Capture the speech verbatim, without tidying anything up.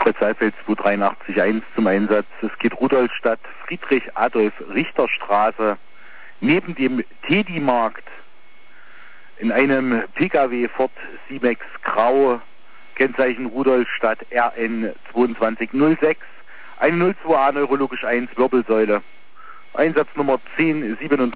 Saalfeld zwei drei acht eins zum Einsatz. Es geht Rudolstadt, Friedrich-Adolf-Richter-Straße, neben dem Teddy-Markt, in einem P K W Ford C-Max Grau, Kennzeichen Rudolstadt R N zwei zwei null sechs, eine null zwei A neurologisch eins Wirbelsäule. Einsatznummer zehn siebenunddreißig.